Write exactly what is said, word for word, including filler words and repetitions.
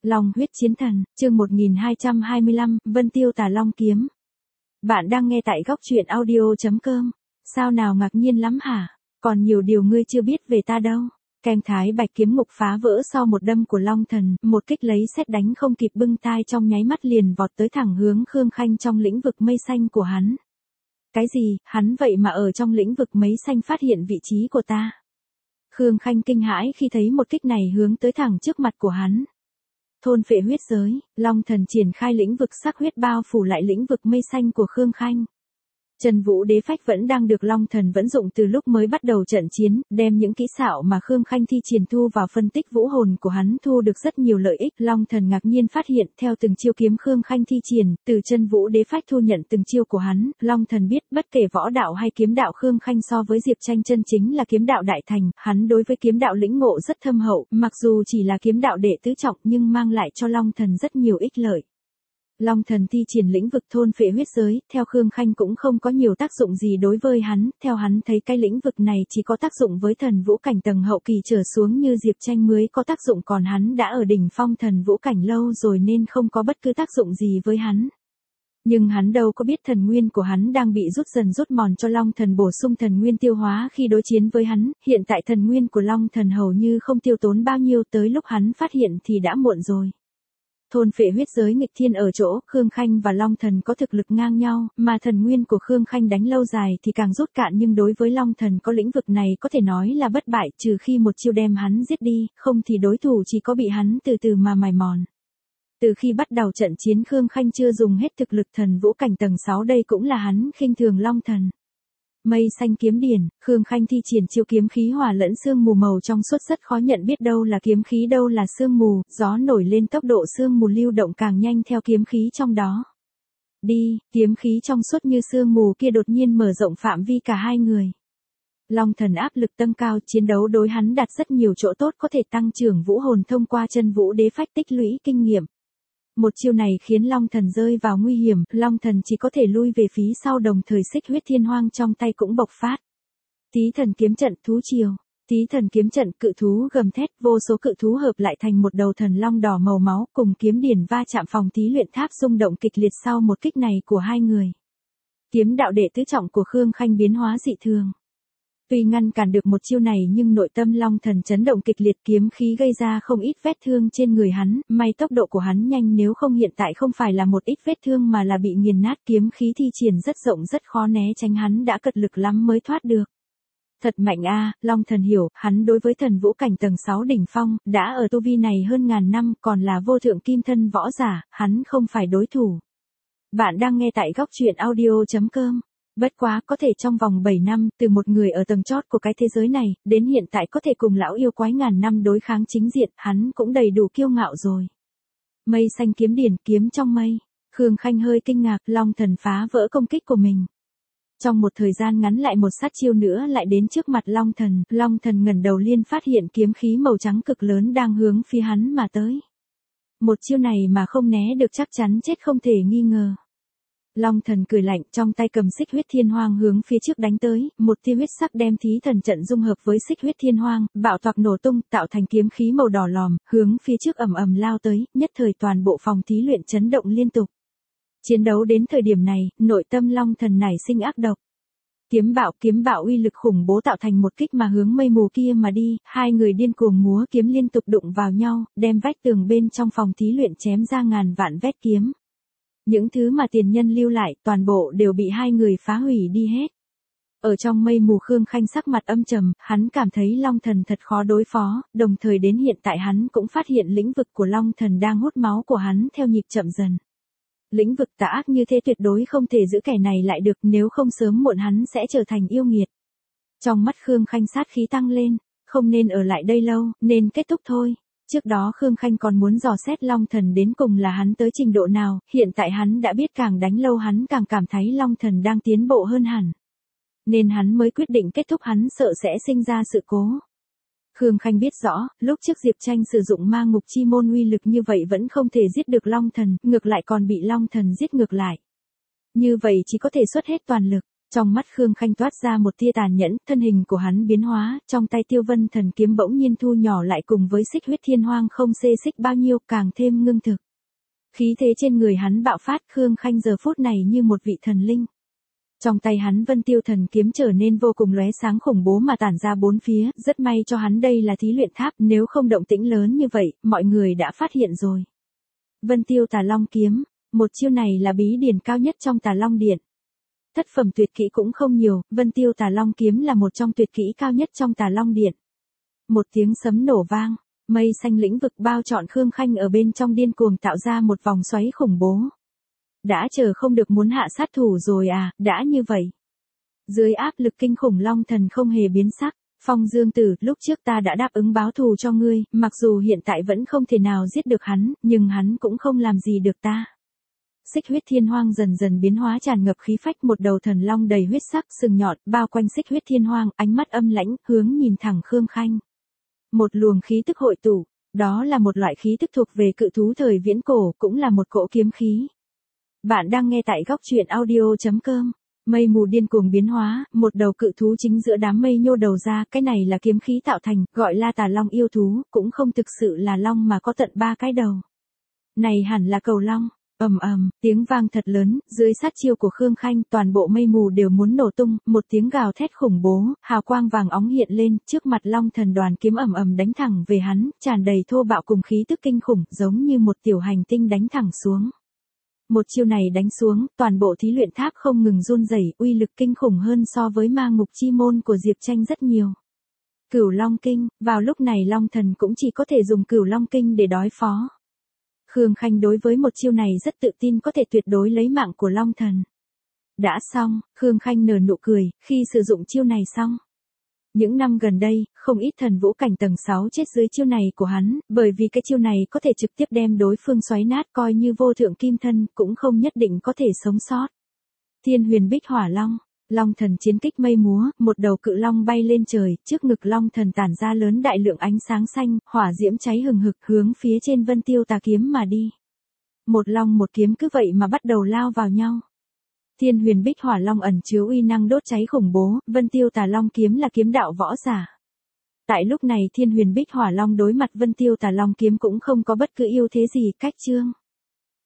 Long huyết chiến thần, chương một nghìn hai trăm hai mươi lăm, Vân Tiêu Tà Long kiếm. Bạn đang nghe tại góc truyện audio chấm com. Sao nào ngạc nhiên lắm hả? Còn nhiều điều ngươi chưa biết về ta đâu. Kem thái bạch kiếm ngục phá vỡ sau một đâm của Long Thần, một kích lấy sét đánh không kịp bưng tai trong nháy mắt liền vọt tới thẳng hướng Khương Khanh trong lĩnh vực mây xanh của hắn. Cái gì, hắn vậy mà ở trong lĩnh vực mây xanh phát hiện vị trí của ta? Khương Khanh kinh hãi khi thấy một kích này hướng tới thẳng trước mặt của hắn. Thôn phệ huyết giới, Long Thần triển khai lĩnh vực sắc huyết bao phủ lại lĩnh vực mây xanh của Khương Khanh. Trần Vũ Đế Phách vẫn đang được Long Thần vận dụng từ lúc mới bắt đầu trận chiến, đem những kỹ xảo mà Khương Khanh thi triển thu vào phân tích vũ hồn của hắn thu được rất nhiều lợi ích. Long Thần ngạc nhiên phát hiện, theo từng chiêu kiếm Khương Khanh thi triển, từ Trần Vũ Đế Phách thu nhận từng chiêu của hắn, Long Thần biết bất kể võ đạo hay kiếm đạo Khương Khanh so với Diệp Tranh chân chính là kiếm đạo đại thành, hắn đối với kiếm đạo lĩnh ngộ rất thâm hậu, mặc dù chỉ là kiếm đạo đệ tứ trọng nhưng mang lại cho Long Thần rất nhiều ích lợi. Long Thần thi triển lĩnh vực thôn phệ huyết giới, theo Khương Khanh cũng không có nhiều tác dụng gì đối với hắn, theo hắn thấy cái lĩnh vực này chỉ có tác dụng với thần vũ cảnh tầng hậu kỳ trở xuống như Diệp Tranh mới có tác dụng, còn hắn đã ở đỉnh phong thần vũ cảnh lâu rồi nên không có bất cứ tác dụng gì với hắn. Nhưng hắn đâu có biết thần nguyên của hắn đang bị rút dần rút mòn cho Long Thần bổ sung thần nguyên tiêu hóa khi đối chiến với hắn, hiện tại thần nguyên của Long Thần hầu như không tiêu tốn bao nhiêu, tới lúc hắn phát hiện thì đã muộn rồi. Thôn phệ huyết giới nghịch thiên ở chỗ, Khương Khanh và Long Thần có thực lực ngang nhau, mà thần nguyên của Khương Khanh đánh lâu dài thì càng rút cạn, nhưng đối với Long Thần có lĩnh vực này có thể nói là bất bại, trừ khi một chiêu đem hắn giết đi, không thì đối thủ chỉ có bị hắn từ từ mà mài mòn. Từ khi bắt đầu trận chiến Khương Khanh chưa dùng hết thực lực thần vũ cảnh tầng sáu, đây cũng là hắn khinh thường Long Thần. Mây xanh kiếm điển, Khương Khanh thi triển chiêu kiếm khí hòa lẫn sương mù màu trong suốt rất khó nhận biết đâu là kiếm khí đâu là sương mù, gió nổi lên tốc độ sương mù lưu động càng nhanh theo kiếm khí trong đó. Đi, kiếm khí trong suốt như sương mù kia đột nhiên mở rộng phạm vi cả hai người. Long Thần áp lực tăng cao, chiến đấu đối hắn đạt rất nhiều chỗ tốt, có thể tăng trưởng vũ hồn thông qua Chân Vũ Đế Phách tích lũy kinh nghiệm. Một chiêu này khiến Long Thần rơi vào nguy hiểm, Long Thần chỉ có thể lui về phía sau, đồng thời xích huyết thiên hoang trong tay cũng bộc phát. Tí thần kiếm trận thú triều, tí thần kiếm trận, cự thú gầm thét, vô số cự thú hợp lại thành một đầu thần long đỏ màu máu, cùng kiếm điển va chạm, phòng tí luyện tháp rung động kịch liệt sau một kích này của hai người. Kiếm đạo đệ tứ trọng của Khương Khanh biến hóa dị thường. Tuy ngăn cản được một chiêu này nhưng nội tâm Long Thần chấn động kịch liệt, kiếm khí gây ra không ít vết thương trên người hắn, may tốc độ của hắn nhanh, nếu không hiện tại không phải là một ít vết thương mà là bị nghiền nát, kiếm khí thi triển rất rộng rất khó né tránh, hắn đã cật lực lắm mới thoát được. Thật mạnh a, Long Thần hiểu, hắn đối với thần vũ cảnh tầng sáu đỉnh phong, đã ở tu vi này hơn ngàn năm, còn là vô thượng kim thân võ giả, hắn không phải đối thủ. Bạn đang nghe tại góc truyện audio chấm com. Bất quá, có thể trong vòng bảy năm, từ một người ở tầng chót của cái thế giới này, đến hiện tại có thể cùng lão yêu quái ngàn năm đối kháng chính diện, hắn cũng đầy đủ kiêu ngạo rồi. Mây xanh kiếm điển, kiếm trong mây. Khương Khanh hơi kinh ngạc, Long Thần phá vỡ công kích của mình. Trong một thời gian ngắn lại một sát chiêu nữa lại đến trước mặt Long Thần, Long Thần ngẩng đầu liên phát hiện kiếm khí màu trắng cực lớn đang hướng phía hắn mà tới. Một chiêu này mà không né được chắc chắn chết không thể nghi ngờ. Long Thần cười lạnh, trong tay cầm xích huyết thiên hoang hướng phía trước đánh tới, một tia huyết sắc đem thí thần trận dung hợp với xích huyết thiên hoang, bạo toạc nổ tung, tạo thành kiếm khí màu đỏ lòm, hướng phía trước ầm ầm lao tới, nhất thời toàn bộ phòng thí luyện chấn động liên tục. Chiến đấu đến thời điểm này, nội tâm Long Thần nảy sinh ác độc. Kiếm bạo, kiếm bạo uy lực khủng bố tạo thành một kích mà hướng mây mù kia mà đi, hai người điên cuồng múa kiếm liên tục đụng vào nhau, đem vách tường bên trong phòng thí luyện chém ra ngàn vạn vết kiếm. Những thứ mà tiền nhân lưu lại toàn bộ đều bị hai người phá hủy đi hết. Ở trong mây mù, Khương Khanh sắc mặt âm trầm, hắn cảm thấy Long Thần thật khó đối phó, đồng thời đến hiện tại hắn cũng phát hiện lĩnh vực của Long Thần đang hút máu của hắn theo nhịp chậm dần. Lĩnh vực tà ác như thế tuyệt đối không thể giữ kẻ này lại được, nếu không sớm muộn hắn sẽ trở thành yêu nghiệt. Trong mắt Khương Khanh sát khí tăng lên, không nên ở lại đây lâu, nên kết thúc thôi. Trước đó Khương Khanh còn muốn dò xét Long Thần đến cùng là hắn tới trình độ nào, hiện tại hắn đã biết càng đánh lâu hắn càng cảm thấy Long Thần đang tiến bộ hơn hẳn. Nên hắn mới quyết định kết thúc, hắn sợ sẽ sinh ra sự cố. Khương Khanh biết rõ, lúc trước Diệp Tranh sử dụng ma ngục chi môn uy lực như vậy vẫn không thể giết được Long Thần, ngược lại còn bị Long Thần giết ngược lại. Như vậy chỉ có thể xuất hết toàn lực. Trong mắt Khương Khanh toát ra một tia tàn nhẫn, thân hình của hắn biến hóa, trong tay Tiêu Vân Thần kiếm bỗng nhiên thu nhỏ lại cùng với xích huyết thiên hoang không xê xích bao nhiêu, càng thêm ngưng thực. Khí thế trên người hắn bạo phát, Khương Khanh giờ phút này như một vị thần linh. Trong tay hắn Vân Tiêu Thần kiếm trở nên vô cùng lóe sáng khủng bố mà tản ra bốn phía, rất may cho hắn đây là thí luyện tháp, nếu không động tĩnh lớn như vậy, mọi người đã phát hiện rồi. Vân Tiêu Tà Long kiếm, một chiêu này là bí điển cao nhất trong Tà Long Điện. Thất phẩm tuyệt kỹ cũng không nhiều, Vân Tiêu Tà Long kiếm là một trong tuyệt kỹ cao nhất trong Tà Long Điện. Một tiếng sấm nổ vang, mây xanh lĩnh vực bao trọn Khương Khanh ở bên trong điên cuồng tạo ra một vòng xoáy khủng bố. Đã chờ không được muốn hạ sát thủ rồi à, đã như vậy. Dưới áp lực kinh khủng Long Thần không hề biến sắc, Phong Dương Tử, lúc trước ta đã đáp ứng báo thù cho ngươi, mặc dù hiện tại vẫn không thể nào giết được hắn, nhưng hắn cũng không làm gì được ta. Xích huyết thiên hoang dần dần biến hóa tràn ngập khí phách, một đầu thần long đầy huyết sắc sừng nhọn, bao quanh xích huyết thiên hoang, ánh mắt âm lãnh, hướng nhìn thẳng Khương Khanh. Một luồng khí tức hội tụ, đó là một loại khí tức thuộc về cự thú thời viễn cổ, cũng là một cỗ kiếm khí. Bạn đang nghe tại góc truyện audio chấm com. Mây mù điên cuồng biến hóa, một đầu cự thú chính giữa đám mây nhô đầu ra, cái này là kiếm khí tạo thành, gọi là Tà Long yêu thú, cũng không thực sự là long mà có tận ba cái đầu. Này hẳn là cầu long. Ầm ầm, tiếng vang thật lớn, dưới sát chiêu của Khương Khanh, toàn bộ mây mù đều muốn nổ tung, một tiếng gào thét khủng bố, hào quang vàng óng hiện lên, trước mặt Long Thần đoàn kiếm ầm ầm đánh thẳng về hắn, tràn đầy thô bạo cùng khí tức kinh khủng, giống như một tiểu hành tinh đánh thẳng xuống. Một chiêu này đánh xuống, toàn bộ thí luyện tháp không ngừng run rẩy, uy lực kinh khủng hơn so với ma ngục chi môn của Diệp Tranh rất nhiều. Cửu Long Kinh, vào lúc này Long Thần cũng chỉ có thể dùng Cửu Long Kinh để đối phó. Khương Khanh đối với một chiêu này rất tự tin có thể tuyệt đối lấy mạng của Long Thần. Đã xong, Khương Khanh nở nụ cười, khi sử dụng chiêu này xong. Những năm gần đây, không ít thần vũ cảnh tầng sáu chết dưới chiêu này của hắn, bởi vì cái chiêu này có thể trực tiếp đem đối phương xoáy nát, coi như vô thượng kim thân, cũng không nhất định có thể sống sót. Thiên Huyền Bích Hỏa Long, Long Thần chiến kích mây múa, một đầu cự long bay lên trời, trước ngực Long Thần tản ra lớn đại lượng ánh sáng xanh, hỏa diễm cháy hừng hực hướng phía trên Vân Tiêu Tà kiếm mà đi. Một long một kiếm cứ vậy mà bắt đầu lao vào nhau. Thiên Huyền Bích Hỏa Long ẩn chứa uy năng đốt cháy khủng bố, Vân Tiêu Tà Long kiếm là kiếm đạo võ giả. Tại lúc này Thiên Huyền Bích Hỏa Long đối mặt Vân Tiêu Tà Long kiếm cũng không có bất cứ ưu thế gì, cách chương.